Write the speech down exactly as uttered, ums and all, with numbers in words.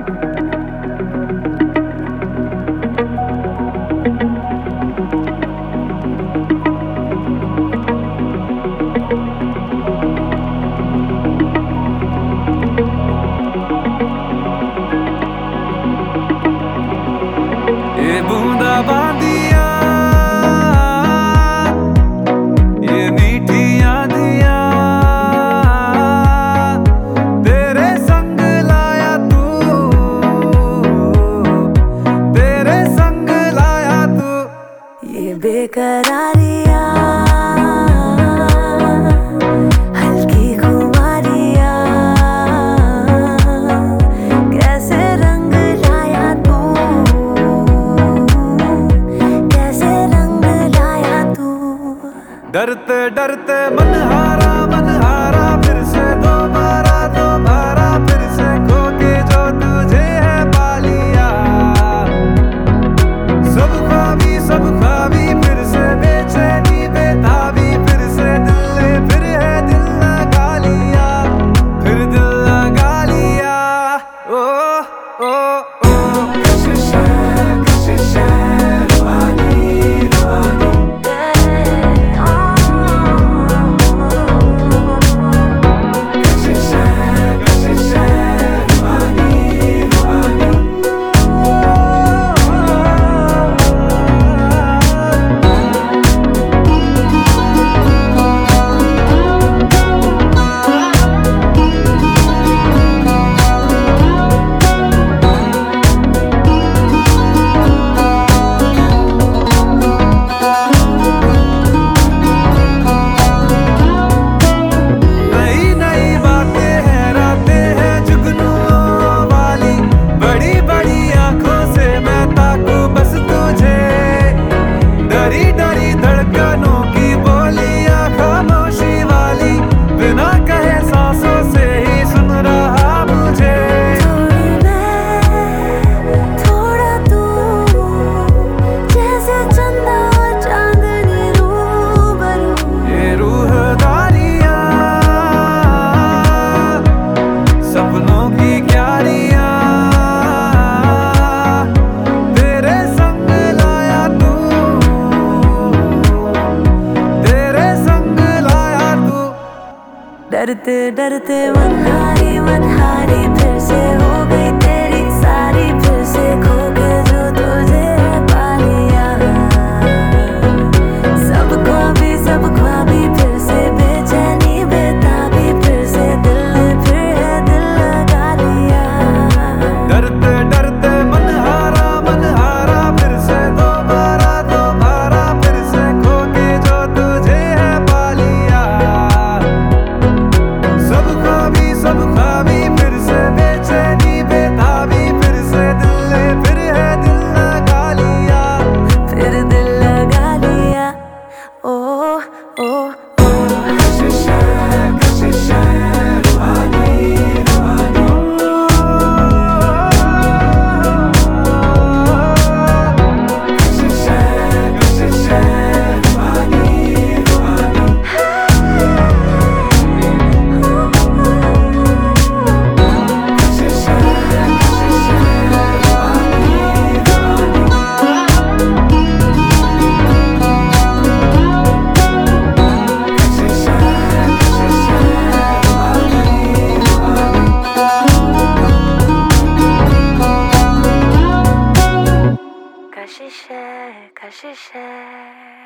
ये बूंदा बांदिया, ये मीठी आंधिया, तेरे संग लाया तू, तेरे संग लाया तू। ये बेकरारिया, हल्की खुमारिया, कैसे रंग लाया तू, कैसे रंग लाया तू। डरते डरते मन हारा मन हारा, फिर से दोबारा दोबारा, फिर से खो के जो तुझे है पा लिया। सब ख्वाबी सब ख्वाबी, फिर से बेचैनी बेताबी, फिर से दिल ने फिर है दिल लगा लिया, फिर दिल लगा लिया। ओ ओ ओ कशिश है कशिश है, रूहानी रूहानी। डरते डरते मनहारी मनहारी, फिर से हो गई तेरी सारी, फिर से खो के जो तुझे है पा लिया। सब ख्वाबी सब ख्वाबी, फिर से बेचैनी बेताबी, फिर से दिल ने फिर है दिल लगा लिया। डरते डरते मन हारा मन हारा, फिर से दोबारा दोबारा, फिर से खो के जो तुझे है पा लिया। सब ख्वाबी सब ख्वाबी, फिर से बेचैनी बेताबी, फिर से दिल ने फिर है दिल लगा लिया, फिर दिल लगा लिया। ओ ओ ओ कशिश है कशिश है, रूहानी रूहानी। कशिश है कशिश है, रूहानी रूहानी। कशिश है कशिश है, रूहानी रूहानी। कशिश है कशिश है, रूहानी रूहानी। कशिश है कशिश है।